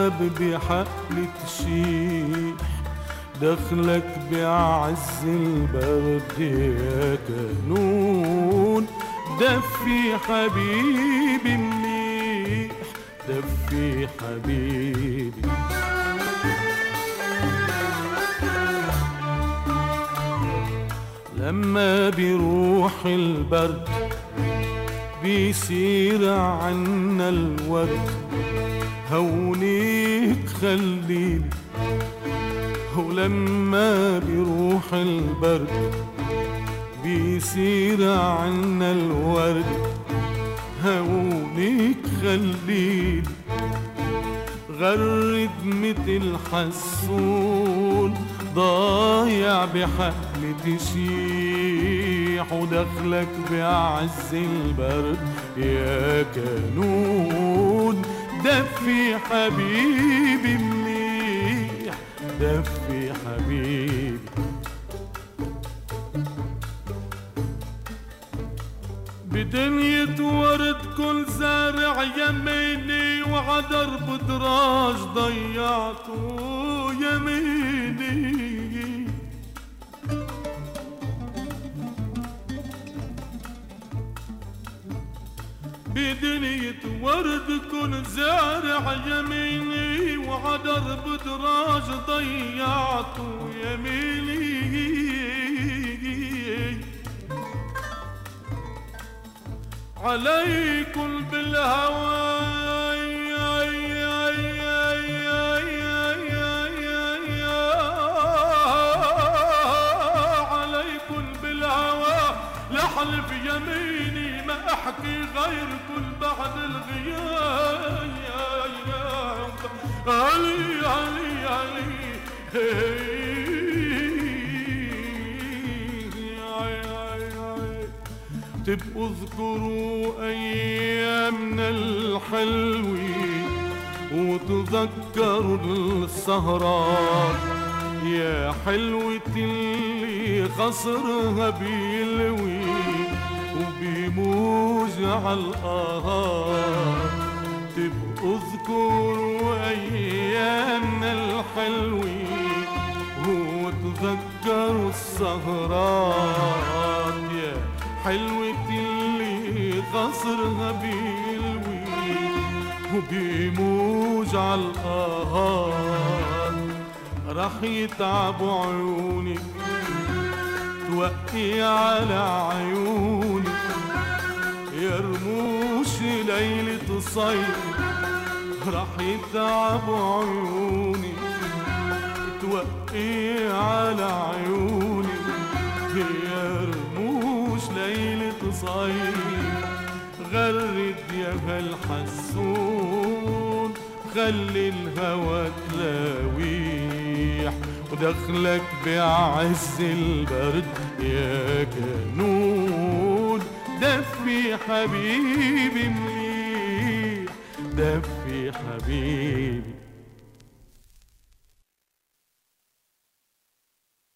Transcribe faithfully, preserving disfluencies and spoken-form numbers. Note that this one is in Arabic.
الباب بحقل تشيح، دخلك بعز البرد يا كانون، دفي حبيبي مليح، دفي حبيبي. لما بيروح البرد بيصير عنا الورد، هونيك خليني. ولما بيروح البرد بيصير عنا الورد، هونيك خليني. غرد متل حسون ضايع بحقل تشيح، ودخلك بعز البرد يا كانون، دفي حبيبي مليح، دفي حبيبي. بدنية ورد كل زارع يميني، وعدرب دراج ضيعته يميني. بدنية ورد كل زارع يميني، وعدرب دراج ضيعته يميني. عليكم بالهوى عليكم بالهوى، لحلف يميني ما احكي غير كل بعد الغياب. علي علي علي تبقوا اذكروا ايامنا الحلوة، وتذكروا السهرات يا حلوة اللي خصرها بيلوي وبيموج عالقهار. تبقوا اذكروا ايامنا الحلوة، وتذكروا السهرات يا حلوة اللي خصرها بيلوي وبيموج عالقهار. رح يتعبوا عيونك توقي على عيونك، يا رموش ليلة صيف. رح يتعبوا عيونك توقي على عيونك، يا رموش ليلة صيف. غرد يا هالحسون خلي الهوى تلاويح، ودخلك بعز البرد يا كانون، دفي حبيبي مليح، دفي حبيبي.